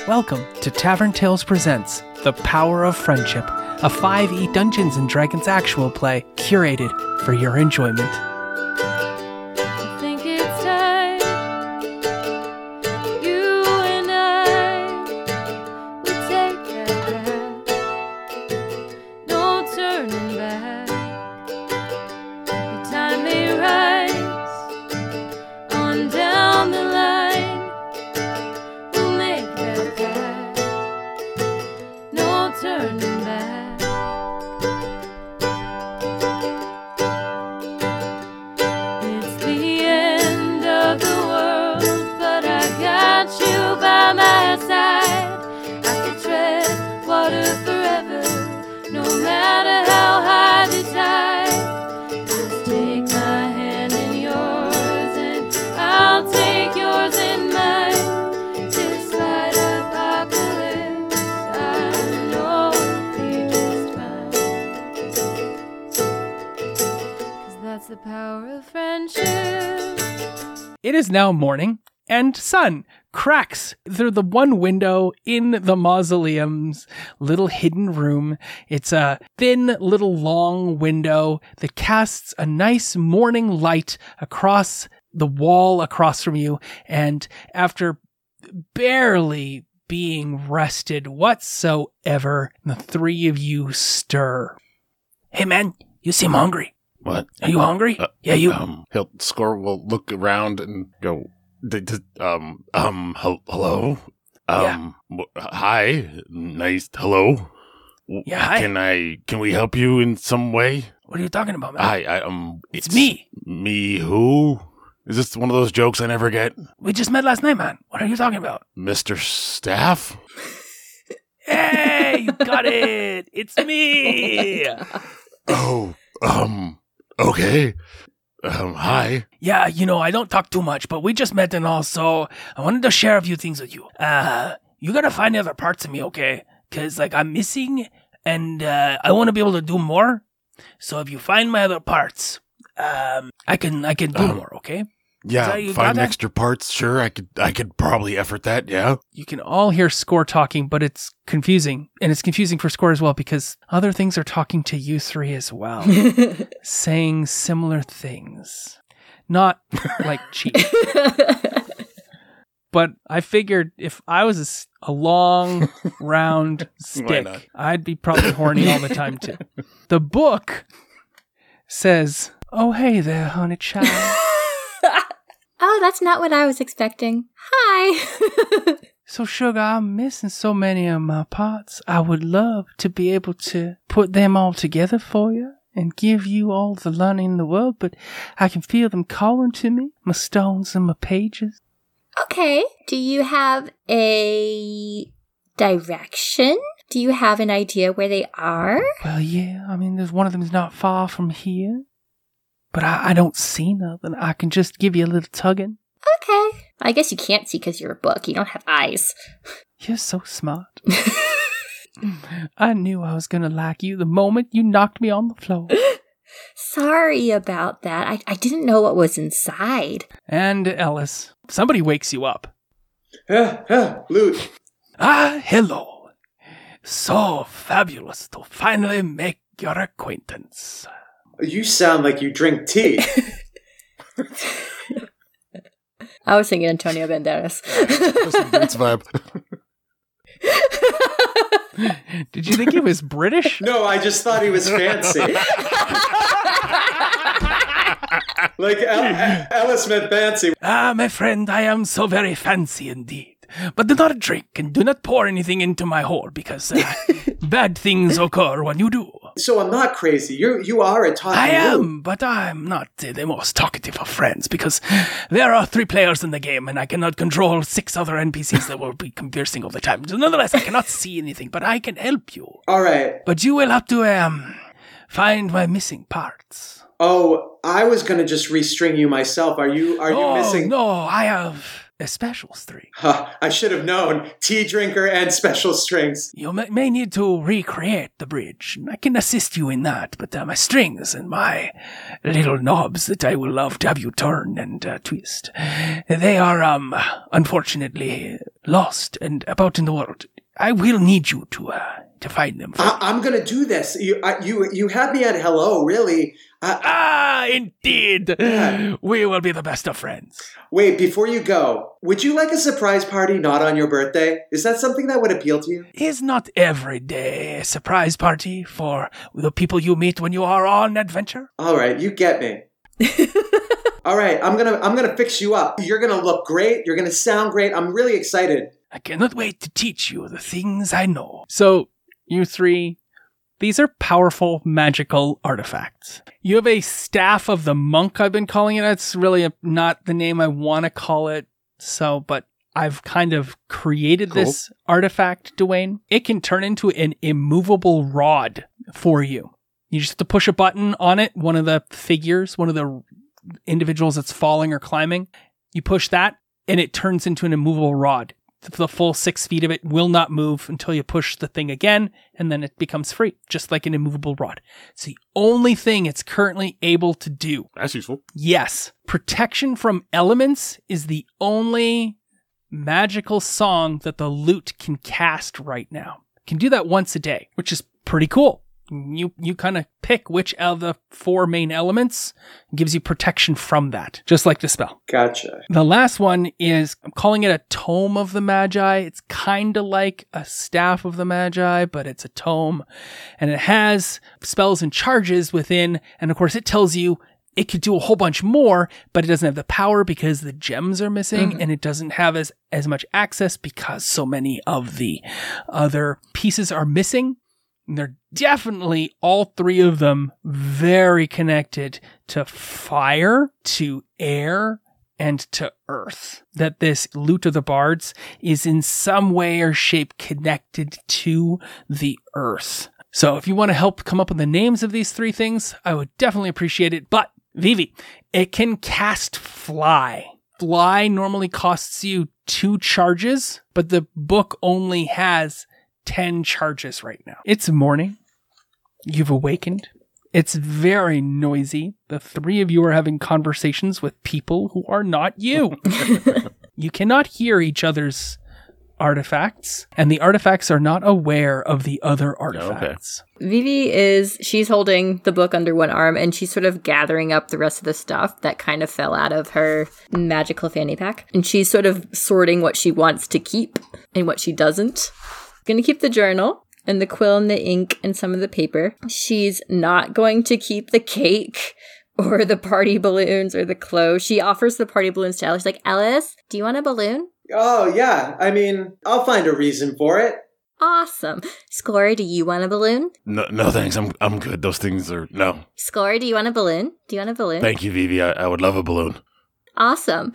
Welcome to Tavern Tales Presents The Power of Friendship, a 5e Dungeons & Dragons actual play curated for your enjoyment. I think it's time you and I would take that path. No turning back. The time may rise on down the line. We'll make that path. No turning back. It's the end of the world, but I got you by my side. I could tread water forever, no matter how high the tide. Just take my hand in yours, and I'll take yours in mine. Despite apocalypse, I know it'll be just fine. 'Cause that's the power of friendship. It is now morning, and sun cracks through the one window in the mausoleum's little hidden room. It's a thin little long window that casts a nice morning light across the wall across from you, and after barely being rested whatsoever, the three of you stir. Hey man, you seem hungry. What? Are you hungry? Yeah, you. Score will look around and go, hello? Hi. Nice, hello? Yeah, hi. Can we help you in some way? What are you talking about, man? It's me. Me who? Is this one of those jokes I never get? We just met last night, man. What are you talking about? Mr. Staff? Hey, you got it. It's me. Oh, okay. Hi. Yeah, I don't talk too much, but we just met and all, so I wanted to share a few things with you. You gotta find the other parts of me, okay? Because, I'm missing, and I want to be able to do more. So if you find my other parts, I can do more, okay? Yeah, you got find that? extra parts, sure. I could probably effort that, yeah. You can all hear Score talking, but it's confusing. And it's confusing for Score as well, because other things are talking to you three as well. Saying similar things. Not like cheap. But I figured if I was a long, round Why not? stick, I'd be probably horny all the time too. The book says, "Oh, hey there, honey child. Oh, that's not what I was expecting. Hi. So, sugar, I'm missing so many of my parts. I would love to be able to put them all together for you and give you all the learning in the world, but I can feel them calling to me, my stones and my pages." Okay. Do you have a direction? Do you have an idea where they are? Well, yeah, there's one of them is not far from here. But I don't see nothing. I can just give you a little tugging. Okay. I guess you can't see because you're a book. You don't have eyes. You're so smart. I knew I was going to like you the moment you knocked me on the floor. Sorry about that. I didn't know what was inside. And Ellis, somebody wakes you up. Loot. Ah, hello. So fabulous to finally make your acquaintance. You sound like you drink tea. I was thinking Antonio Banderas. Puss in Boots vibe. Did you think he was British? No, I just thought he was fancy. Like Ellis meant fancy. Ah, my friend, I am so very fancy indeed. But do not drink and do not pour anything into my hole because bad things occur when you do. So I'm not crazy. You are a talking I loot. am, but I'm not the most talkative of friends because there are 3 players in the game and I cannot control 6 other NPCs that will be conversing all the time. So nonetheless, I cannot see anything, but I can help you. All right. But you will have to find my missing parts. Oh, I was going to just restring you myself. Are you missing? No, I have a special string. I should have known. Tea drinker and special strings. You may need to recreate the bridge. I can assist you in that, but my strings and my little knobs that I will love to have you turn and twist, they are, unfortunately, lost and about in the world, I will need you to find them. I'm gonna do this. You had me at hello, really. Indeed. Yeah. We will be the best of friends. Wait, before you go, would you like a surprise party not on your birthday? Is that something that would appeal to you? Is not every day a surprise party for the people you meet when you are on adventure? All right, you get me. All right, I'm gonna fix you up. You're gonna look great. You're gonna sound great. I'm really excited. I cannot wait to teach you the things I know. So, you three, these are powerful magical artifacts. You have a Staff of the Monk, I've been calling it. It's really not the name I want to call it. But I've kind of created this artifact, Dwayne. It can turn into an immovable rod for you. You just have to push a button on it. One of the figures, one of the individuals that's falling or climbing, you push that and it turns into an immovable rod. The full 6 feet of it will not move until you push the thing again, and then it becomes free, just like an immovable rod. It's the only thing it's currently able to do. That's useful. Yes. Protection from elements is the only magical song that the lute can cast right now. It can do that once a day, which is pretty cool. You kind of pick which of the 4 main elements gives you protection from that, just like the spell. Gotcha. The last one is, I'm calling it a Tome of the Magi. It's kind of like a Staff of the Magi, but it's a tome. And it has spells and charges within. And of course, it tells you it could do a whole bunch more, but it doesn't have the power because the gems are missing, and it doesn't have as much access because so many of the other pieces are missing. And they're definitely, all 3 of them, very connected to fire, to air, and to earth. That this Lute of the Bards is in some way or shape connected to the earth. So if you want to help come up with the names of these 3 things, I would definitely appreciate it. But, Vivi, it can cast Fly. Fly normally costs you 2 charges, but the book only has 10 charges right now. It's morning. You've awakened. It's very noisy. The 3 of you are having conversations with people who are not you. You cannot hear each other's artifacts, and the artifacts are not aware of the other artifacts. Okay. Vivi she's holding the book under one arm, and she's sort of gathering up the rest of the stuff that kind of fell out of her magical fanny pack. And she's sort of sorting what she wants to keep and what she doesn't. Going to keep the journal and the quill and the ink and some of the paper. She's not going to keep the cake or the party balloons or the clothes. She offers the party balloons to Alice. She's like, Alice, do you want a balloon? Oh, yeah. I mean, I'll find a reason for it. Awesome. Scorer, do you want a balloon? No, thanks. I'm good. Those things are, no. Scorer, do you want a balloon? Do you want a balloon? Thank you, Vivi. I would love a balloon. Awesome.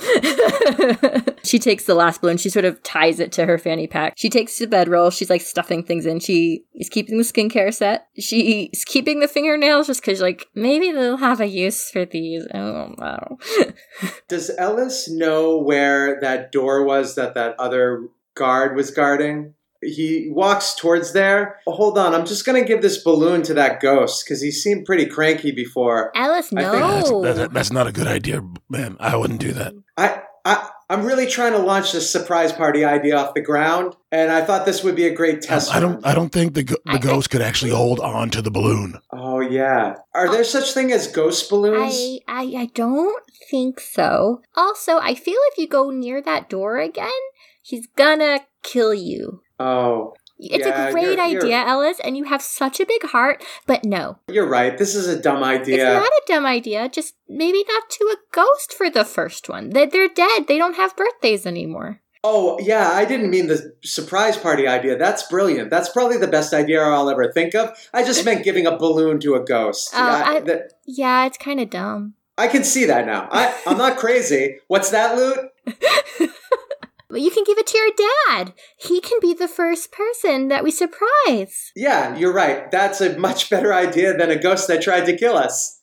She takes the last balloon. She sort of ties it to her fanny pack. She takes the bedroll. She's like stuffing things in. She is keeping the skincare set. She's keeping the fingernails just because like maybe they'll have a use for these. I don't know. Does Ellis know where that door was that other guard was guarding? He walks towards there. Oh, hold on, I'm just going to give this balloon to that ghost because he seemed pretty cranky before. Alice, no. That's not a good idea, man. I wouldn't do that. I'm really trying to launch this surprise party idea off the ground, and I thought this would be a great test. I don't think the ghost could actually hold on to the balloon. Oh yeah, are there such thing as ghost balloons? I don't think so. Also, I feel if you go near that door again, he's gonna kill you. Oh. It's a great idea, Ellis, and you have such a big heart, but no. You're right. This is a dumb idea. It's not a dumb idea. Just maybe not to a ghost for the first one. They're dead. They don't have birthdays anymore. Oh, yeah. I didn't mean the surprise party idea. That's brilliant. That's probably the best idea I'll ever think of. I just meant giving a balloon to a ghost. Yeah, it's kind of dumb. I can see that now. I'm not crazy. What's that, Loot? Well, you can give it to your dad. He can be the first person that we surprise. Yeah, you're right. That's a much better idea than a ghost that tried to kill us.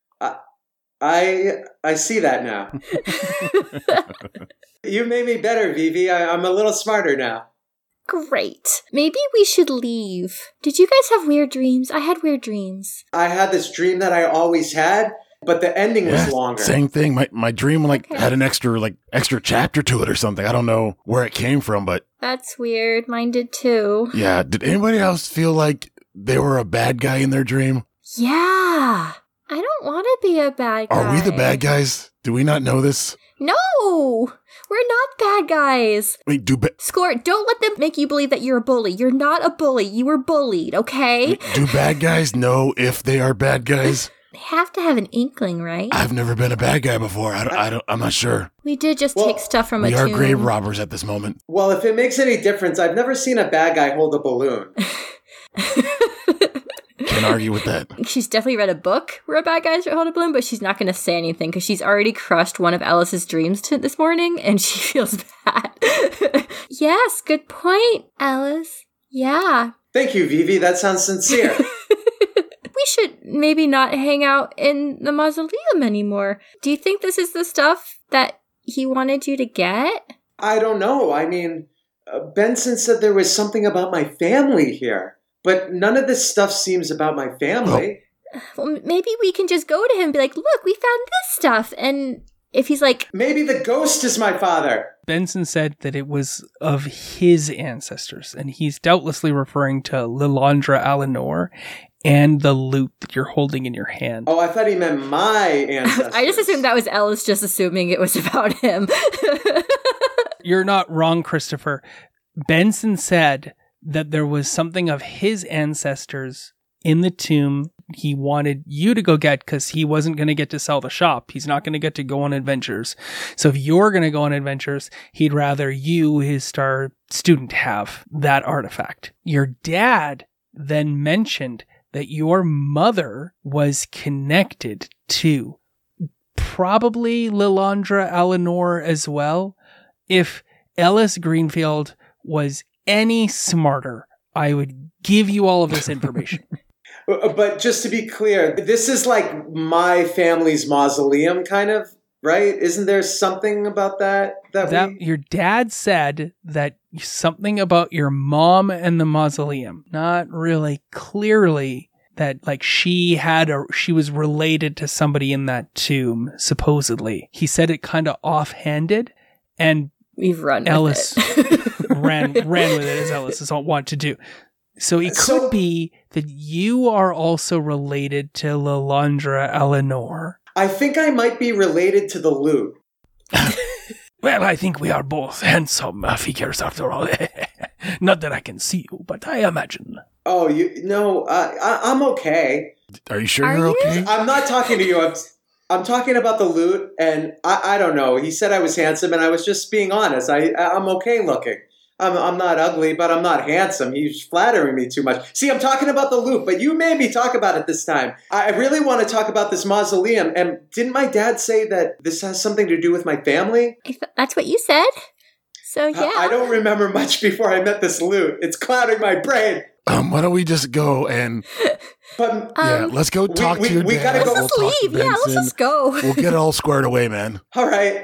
I see that now. You made me better, Vivi. I'm a little smarter now. Great. Maybe we should leave. Did you guys have weird dreams? I had weird dreams. I had this dream that I always had, but the ending was longer. Same thing. My dream had an extra chapter to it or something. I don't know where it came from, but That's weird. Mine did too. yeah. Did anybody else feel like they were a bad guy in their dream? Yeah. I don't want to be a bad guy. Are we the bad guys? Do we not know this? No! We're not bad guys. Wait, Score, don't let them make you believe that you're a bully. You're not a bully. You were bullied, okay? do bad guys know if they are bad guys? They have to have an inkling, right? I've never been a bad guy before. I'm not sure. We did just take stuff from a We tomb. are grave robbers at this moment. Well, if it makes any difference, I've never seen a bad guy hold a balloon. Can't argue with that. She's definitely read a book where a bad guy hold a balloon, but she's not going to say anything because she's already crushed one of Alice's dreams this morning, and she feels bad. Yes, good point, Alice. Yeah. Thank you, Vivi. That sounds sincere. We should maybe not hang out in the mausoleum anymore. Do you think this is the stuff that he wanted you to get? I don't know. I mean, Benson said there was something about my family here, but none of this stuff seems about my family. Well, maybe we can just go to him and be like, look, we found this stuff. And if he's like... Maybe the ghost is my father. Benson said that it was of his ancestors, and he's doubtlessly referring to Lilandra Alinor and the lute that you're holding in your hand. Oh, I thought he meant my ancestors. I just assumed that was Ellis just assuming it was about him. You're not wrong, Christopher. Benson said that there was something of his ancestors in the tomb he wanted you to go get because he wasn't going to get to sell the shop. He's not going to get to go on adventures. So if you're going to go on adventures, he'd rather you, his star student, have that artifact. Your dad then mentioned that your mother was connected to probably Lilandra Alinor as well. If Ellis Greenfield was any smarter, I would give you all of this information. But just to be clear, this is like my family's mausoleum, kind of, right? Isn't there something about that? Your dad said that something about your mom and the mausoleum. Not really clearly that like she was related to somebody in that tomb, supposedly. He said it kind of offhanded, and we've run Ellis with it. ran with it as Ellis is want to do. So it could be that you are also related to Lilandra Alinor. I think I might be related to the lute. Well, I think we are both handsome figures after all. Not that I can see you, but I imagine. Oh, I'm okay. Are you sure you're okay? I'm not talking to you. I'm talking about the lute, and I don't know. He said I was handsome, and I was just being honest. I'm okay looking. I'm not ugly, but I'm not handsome. He's flattering me too much. See, I'm talking about the lute, but you made me talk about it this time. I really want to talk about this mausoleum. And didn't my dad say that this has something to do with my family? That's what you said. So, yeah. I don't remember much before I met this lute. It's clouding my brain. Why don't we just go and... But let's go talk to your dad. We gotta go. Let's leave. Yeah, let's just go. We'll get it all squared away, man. All right.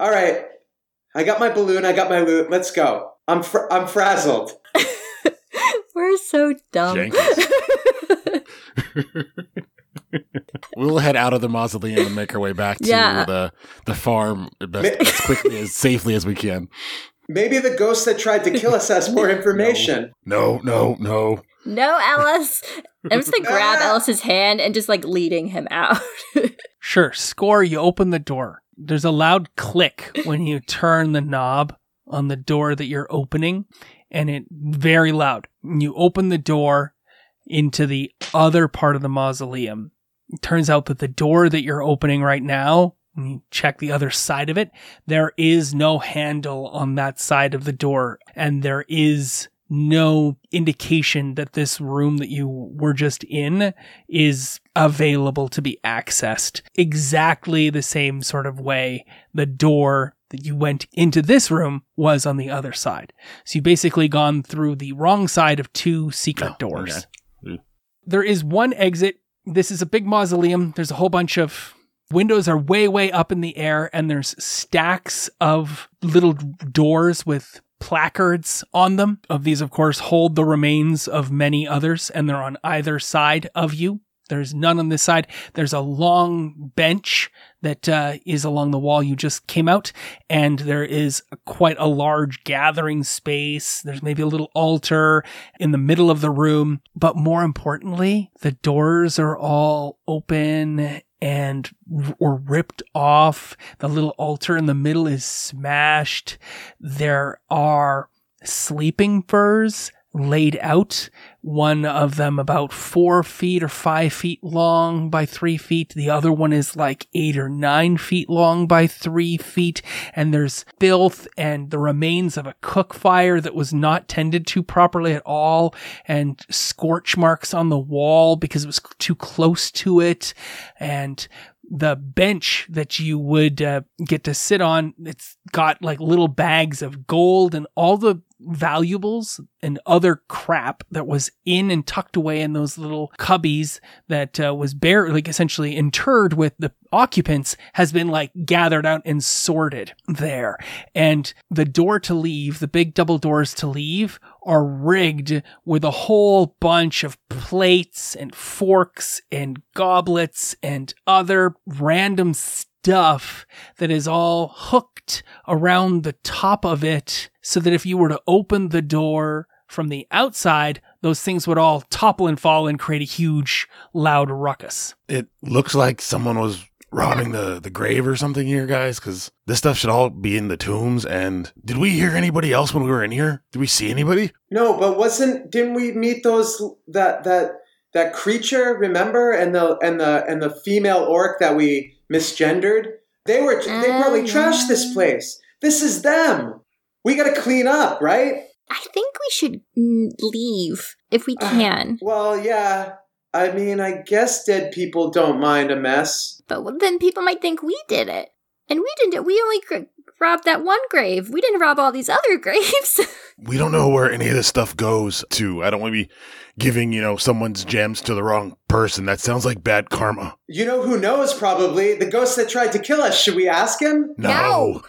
I got my balloon. I got my lute. Let's go. I'm frazzled. We're so dumb. We'll head out of the mausoleum and make our way back to the farm as quickly, as safely as we can. Maybe the ghost that tried to kill us has more information. No. No, Ellis. I'm just going to grab Ellis's hand and just like leading him out. Sure. Score, you open the door. There's a loud click when you turn the knob on the door that you're opening, and it very loud. You open the door into the other part of the mausoleum. It turns out that the door that you're opening right now, when you check the other side of it, there is no handle on that side of the door, and there is no indication that this room that you were just in is available to be accessed exactly the same sort of way the door that you went into this room was on the other side. So you've basically gone through the wrong side of two secret doors. Okay. There is one exit. This is a big mausoleum. There's a whole bunch of windows are way, way up in the air, and there's stacks of little doors with placards on them. Of these, of course, hold the remains of many others, and they're on either side of you. There's none on this side. There's a long bench that is along the wall you just came out, and there is quite a large gathering space. There's maybe a little altar in the middle of the room, but more importantly, the doors are all open and or ripped off. The little altar in the middle is smashed. There are sleeping furs laid out, one of them about 4 feet or 5 feet long by 3 feet. The other one is like 8 or 9 feet long by 3 feet. And there's filth and the remains of a cook fire that was not tended to properly at all, and scorch marks on the wall because it was too close to it. And the bench that you would get to sit on, it's got like little bags of gold and all the valuables and other crap that was in and tucked away in those little cubbies that was like essentially interred with the occupants has been like gathered out and sorted there. And the door to leave, the big double doors to leave, are rigged with a whole bunch of plates and forks and goblets and other random stuff that is all hooked around the top of it, so that if you were to open the door from the outside, those things would all topple and fall and create a huge, loud ruckus. It looks like someone was robbing the grave or something here, guys, because this stuff should all be in the tombs. And did we hear anybody else when we were in here? Did we see anybody? No, but didn't we meet that creature, remember? And the female orc that we misgendered? They probably trashed this place. This is them. We gotta clean up, right? I think we should leave if we can. Well, yeah. I mean, I guess dead people don't mind a mess. But then people might think we did it. And we didn't. We only robbed that one grave. We didn't rob all these other graves. We don't know where any of this stuff goes to. I don't want to be giving, someone's gems to the wrong person. That sounds like bad karma. You know who knows, probably? The ghost that tried to kill us. Should we ask him? No.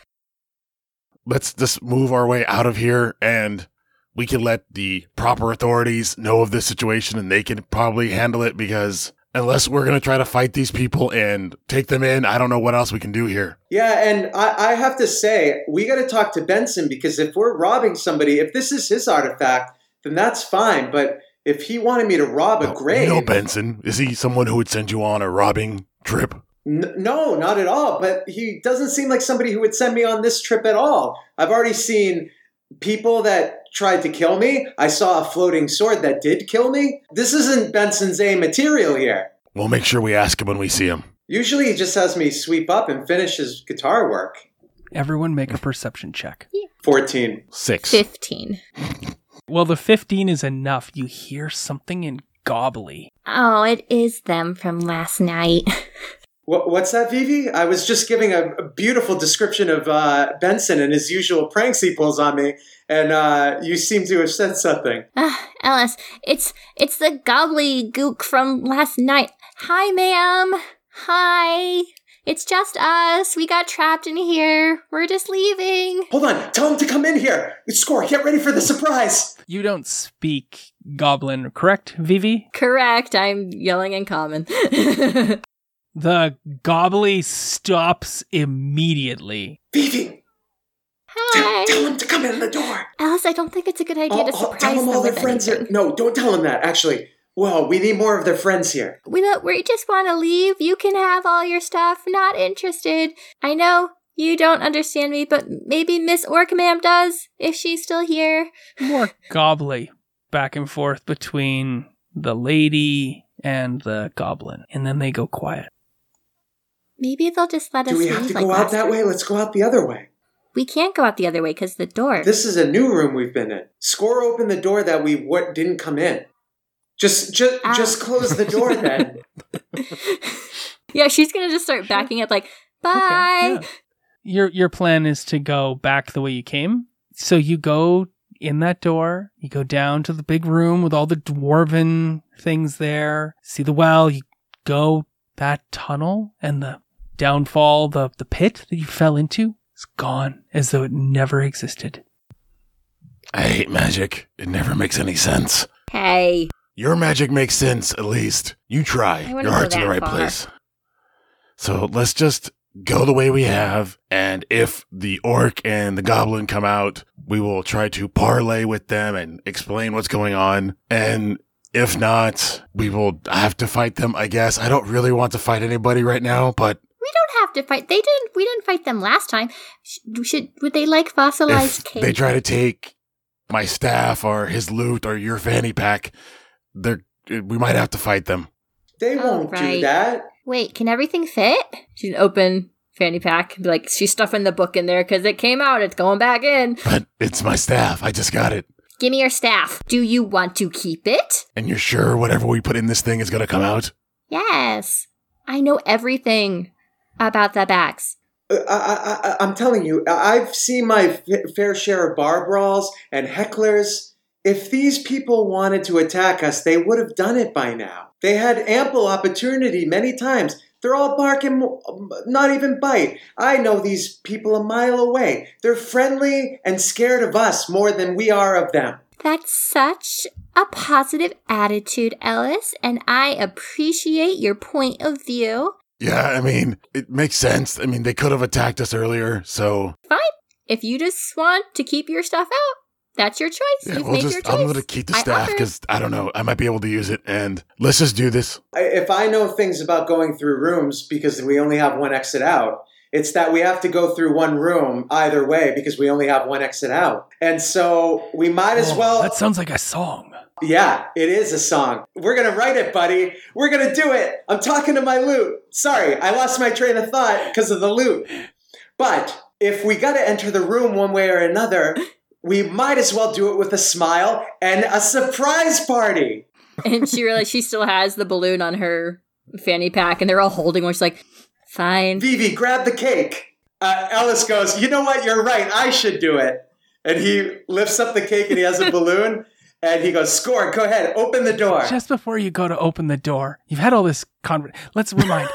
Let's just move our way out of here, and we can let the proper authorities know of this situation, and they can probably handle it, because unless we're going to try to fight these people and take them in, I don't know what else we can do here. Yeah, and I have to say, we got to talk to Benson, because if we're robbing somebody, if this is his artifact, then that's fine. But if he wanted me to rob a grave... You know Benson. Is he someone who would send you on a robbing trip? No, not at all. But he doesn't seem like somebody who would send me on this trip at all. I've already seen people that tried to kill me. I saw a floating sword that did kill me. This isn't Benson's A material here. We'll make sure we ask him when we see him. Usually he just has me sweep up and finish his guitar work. Everyone make a perception check. 14. 6. 15. Well, the 15 is enough. You hear something in gobbly. Oh, it is them from last night. What's that, Vivi? I was just giving a beautiful description of Benson and his usual pranks he pulls on me, and you seem to have said something. Alice, it's the gobbledygook from last night. Hi, ma'am. Hi. It's just us. We got trapped in here. We're just leaving. Hold on. Tell him to come in here. Score. Get ready for the surprise. You don't speak Goblin, correct, Vivi? Correct. I'm yelling in common. The gobbly stops immediately. Vivi! Hi! Tell him to come in the door! Alice, I don't think it's a good idea to surprise tell him all their friends anything. are... No, don't tell him that, actually. Well, we need more of their friends here. We just want to leave. You can have all your stuff. Not interested. I know you don't understand me, but maybe Miss Orcamam does, if she's still here. More gobbly back and forth between the lady and the goblin. And then they go quiet. Maybe they'll just let us leave. Do we have to go out that way? Let's go out the other way. We can't go out the other way because the door. This is a new room we've been in. Score open the door that we didn't come in. Just close the door then. Yeah, she's going to just start backing up like, bye. Okay, yeah. Your plan is to go back the way you came. So you go in that door, you go down to the big room with all the dwarven things there, see the well, you go that tunnel, and the downfall, the pit that you fell into is gone as though it never existed. I hate magic. It never makes any sense. Hey. Your magic makes sense, at least. You try. I wouldn't Your go heart's in the that right far. place. So let's just go the way we have, and if the orc and the goblin come out, we will try to parlay with them and explain what's going on. And if not, we will have to fight them, I guess. I don't really want to fight anybody right now, but We don't have to fight. We didn't fight them last time. Would they like fossilized if cake? they try to take my staff or his loot or your fanny pack, we might have to fight them. They Oh, won't do right. that. Wait, can everything fit? She'd open fanny pack, be like, she's stuffing the book in there because it came out. It's going back in. But it's my staff. I just got it. Give me your staff. Do you want to keep it? And you're sure whatever we put in this thing is going to come out? Yes. I know everything about the bags. I'm telling you, I've seen my fair share of bar brawls and hecklers. If these people wanted to attack us, they would have done it by now. They had ample opportunity many times. They're all barking, not even bite. I know these people a mile away. They're friendly and scared of us more than we are of them. That's such a positive attitude, Ellis, and I appreciate your point of view. Yeah, I mean, it makes sense. I mean, they could have attacked us earlier, so Fine. If you just want to keep your stuff out, that's your choice. yeah, You've made your choice. I'm going to keep the I staff offer. because I don't know. I might be able to use it, and let's just do this. If I know things about going through rooms because we only have one exit out, it's that we have to go through one room either way because we only have one exit out. And so we might as well... That sounds like a song. Yeah, it is a song. We're going to write it, buddy. We're going to do it. I'm talking to my loot. Sorry, I lost my train of thought because of the loot. But if we got to enter the room one way or another, we might as well do it with a smile and a surprise party. And she realized she still has the balloon on her fanny pack, and they're all holding one. She's like, fine. Vivi, grab the cake. Ellis goes, you know what? You're right. I should do it. And he lifts up the cake and he has a balloon. And he goes, Score, go ahead. Open the door. Just before you go to open the door, you've had all this let's remind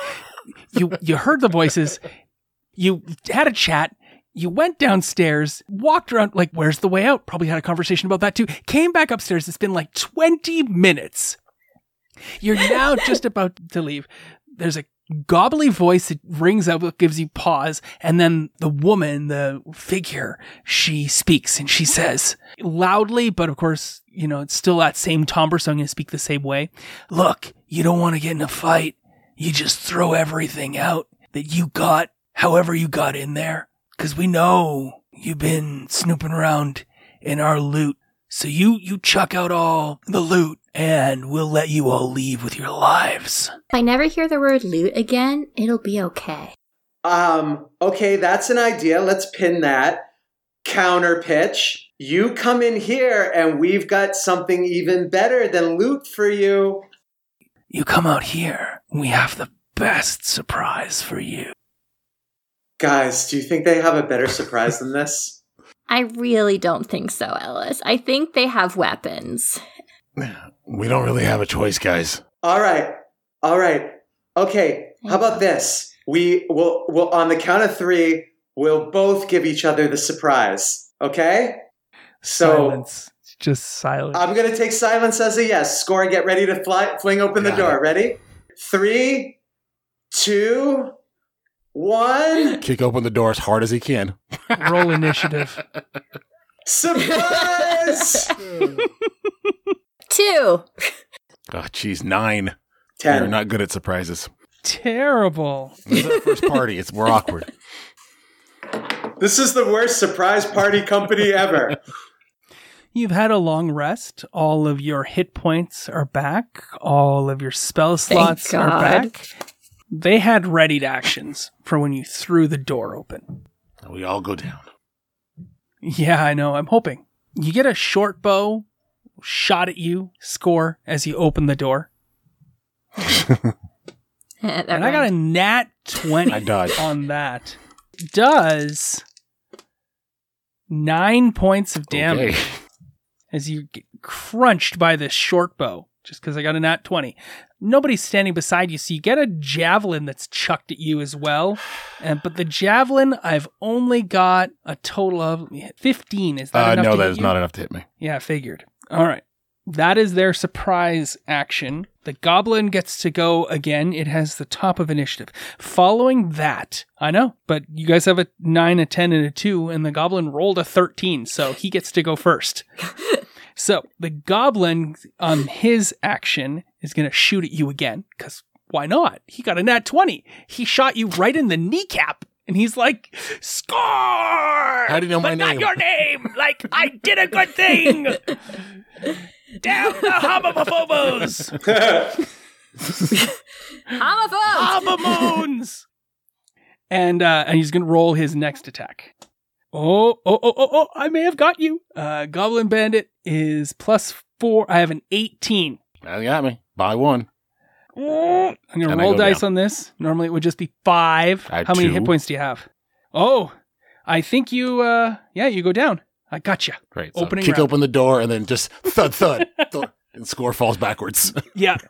you heard the voices, you had a chat, you went downstairs, walked around, like, where's the way out? Probably had a conversation about that too. Came back upstairs. It's been like 20 minutes. You're now just about to leave. There's a gobbly voice that rings out, gives you pause, and then the woman, the figure, she speaks and she says loudly, but of course, it's still that same timbre, so I'm going to speak the same way. Look, you don't want to get in a fight. You just throw everything out that you got, however you got in there, because we know you've been snooping around in our loot. So you chuck out all the loot and we'll let you all leave with your lives. If I never hear the word loot again, it'll be okay. Okay, that's an idea. Let's pin that. Counter pitch. You come in here and we've got something even better than loot for you. You come out here, we have the best surprise for you. Guys, do you think they have a better surprise than this? I really don't think so, Ellis. I think they have weapons. We don't really have a choice, guys. All right. Okay, how about this? We'll on the count of 3, we'll both give each other the surprise. Okay? So Silence. Just silence. I'm going to take silence as a yes. Score and get ready to fling open the Got door. it. Ready? 3, 2, 1. Kick open the door as hard as he can. Roll initiative. Surprise! 2. Oh, geez, 9. 10. We're not good at surprises. Terrible. This is our first party. We're awkward. This is the worst surprise party company ever. You've had a long rest. All of your hit points are back. All of your spell slots are God. back. They had readied actions for when you threw the door open. We all go down. Yeah, I know. I'm hoping. You get a short bow shot at you, Score, as you open the door. And I got a nat 20 I dodged. on that. Does 9 points of damage Okay. as you get crunched by this short bow, just because I got a nat 20. Nobody's standing beside you, so you get a javelin that's chucked at you as well. But the javelin, I've only got a total of 15. Is that enough No, to that hit is you? not enough to hit me. Yeah, I figured. All right. that is their surprise action. The goblin gets to go again. It has the top of initiative. Following that, I know, but you guys have a 9, a 10, and a 2, and the goblin rolled a 13, so he gets to go first. So the goblin, his action, is going to shoot at you again, because why not? He got a nat 20. He shot you right in the kneecap. And he's like, score! How do you know my but not name? your name! Like, I did a good thing! Down the homophobos! Homomoons! And he's going to roll his next attack. Oh, I may have got you. Goblin Bandit is +4. I have an 18. That got me. By 1. I'm going to And I roll go dice down. on this. Normally it would just be 5. I have How many 2. hit points do you have? Oh, I think you go down. I gotcha. Great. So Opening kick round. open the door and then just thud, thud. And Score falls backwards. Yeah.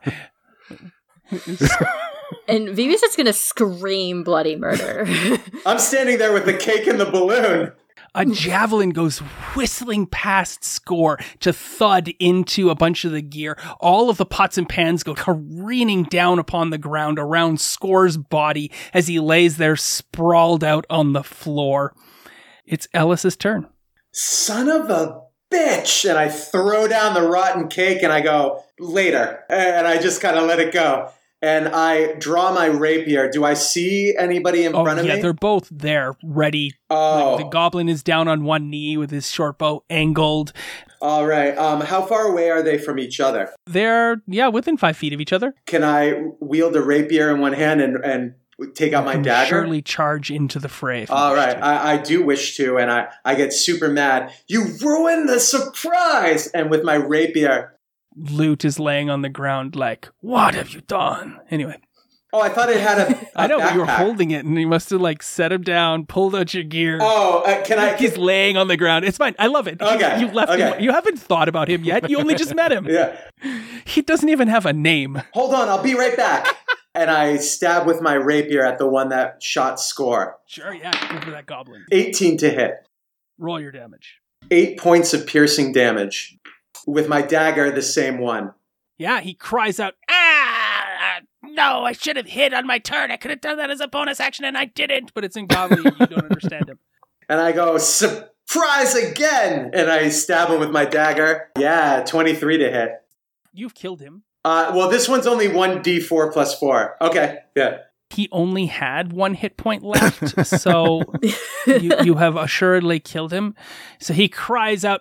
And Vivi's just gonna scream bloody murder. I'm standing there with the cake and the balloon. A javelin goes whistling past Score to thud into a bunch of the gear. All of the pots and pans go careening down upon the ground around Score's body as he lays there sprawled out on the floor. It's Ellis's turn. Son of a bitch. And I throw down the rotten cake and I go, later. And I just kind of let it go. And I draw my rapier. Do I see anybody in front of me? They're both there, ready. Oh. Like, the goblin is down on one knee with his short bow angled. All right. How far away are they from each other? They're, within 5 feet of each other. Can I wield a rapier in one hand and take out my Can dagger? surely charge into the fray. if you All wish right. to. I do wish to, and I get super mad. You ruined the surprise! And with my rapier... Loot is laying on the ground like, what have you done? Anyway. Oh, I thought it had a I know, but you were backpack. holding it and you must have set him down, pulled out your gear. Oh, can I... He's laying on the ground. It's fine. I love it. Okay, You left okay. him. You haven't thought about him yet. You only just met him. Yeah. He doesn't even have a name. Hold on, I'll be right back. And I stab with my rapier at the one that shot Score. Sure, yeah. Go for that goblin. 18 to hit. Roll your damage. 8 points of piercing damage. With my dagger, the same one. Yeah, he cries out, no, I should have hit on my turn. I could have done that as a bonus action and I didn't. But it's in Goblin. You don't understand him. And I go, surprise again! And I stab him with my dagger. Yeah, 23 to hit. You've killed him. Well, this one's only 1d4 plus 4. Okay, yeah. He only had 1 hit point left, so you have assuredly killed him. So he cries out,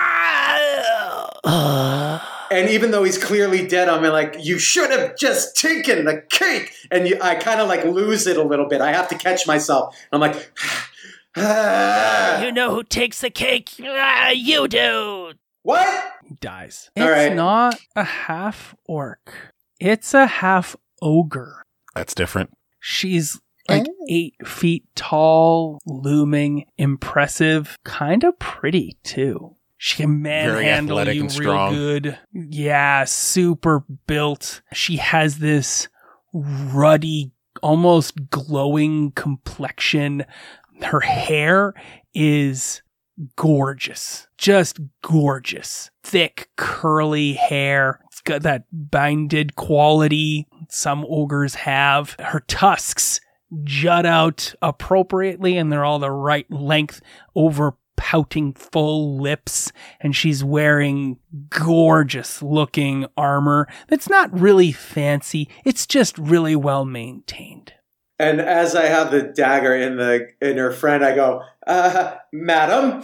And even though he's clearly dead, I'm like, you should have just taken the cake! And I kind of lose it a little bit. I have to catch myself. I'm like, you know who takes the cake? You do. what? He dies. All It's right. not a half orc. It's a half ogre. That's different. She's 8 feet tall, looming, impressive, kind of pretty too. She can manhandle athletic you and real strong. good. Yeah, super built. She has this ruddy, almost glowing complexion. Her hair is gorgeous. Just gorgeous. Thick, curly hair. It's got that binded quality some ogres have. Her tusks jut out appropriately and they're all the right length over pouting full lips, and she's wearing gorgeous looking armor that's not really fancy. It's just really well maintained. And as I have the dagger in her friend, I go, madam?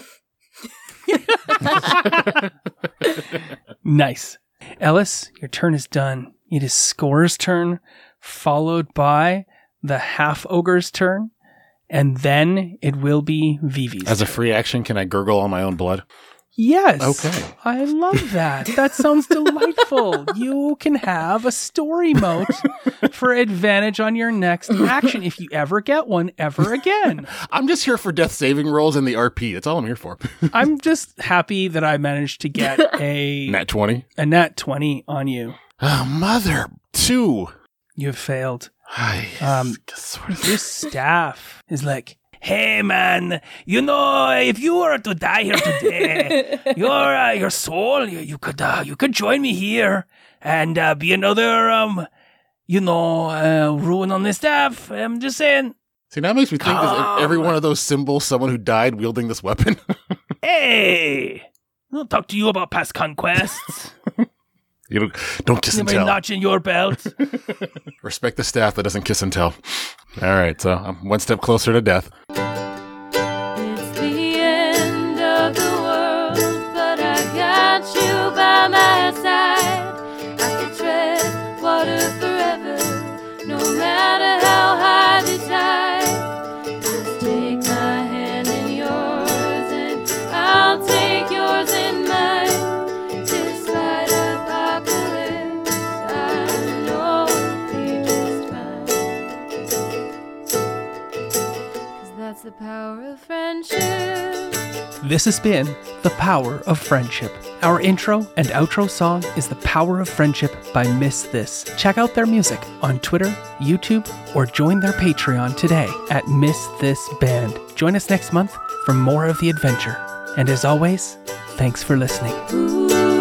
Nice. Ellis, your turn is done. It is Score's turn, followed by the half ogre's turn, and then it will be Vivi's. As a free action, can I gurgle on my own blood? Yes. Okay. I love that. That sounds delightful. You can have a story mote for advantage on your next action if you ever get one ever again. I'm just here for death saving rolls and the RP. That's all I'm here for. I'm just happy that I managed to get a Nat 20. nat 20 on you. Oh, mother. 2. You have failed. Hi. Sort of. Your staff is like, Hey man, you know, if you were to die here today, your soul, you could join me here and be another ruin on this staff. I'm just saying. See, that makes me think is every one of those symbols someone who died wielding this weapon. Hey, I'll talk to you about past conquests. You don't kiss and tell. Notch in your belt. Respect the staff that doesn't kiss and tell. All right, so I'm one step closer to death. It's the end of the world, but I got you by my side. I could tread water forever, no matter how high the tide. Just take my hand in yours, and I'll take yours in mine. Despite apocalypse, I know it'll be just fine. 'Cause that's the power of friendship. This has been The Power of Friendship. Our intro and outro song is The Power of Friendship by Miss This. Check out their music on Twitter, YouTube, or join their Patreon today at Miss This Band. Join us next month for more of the adventure. And as always, thanks for listening. Ooh.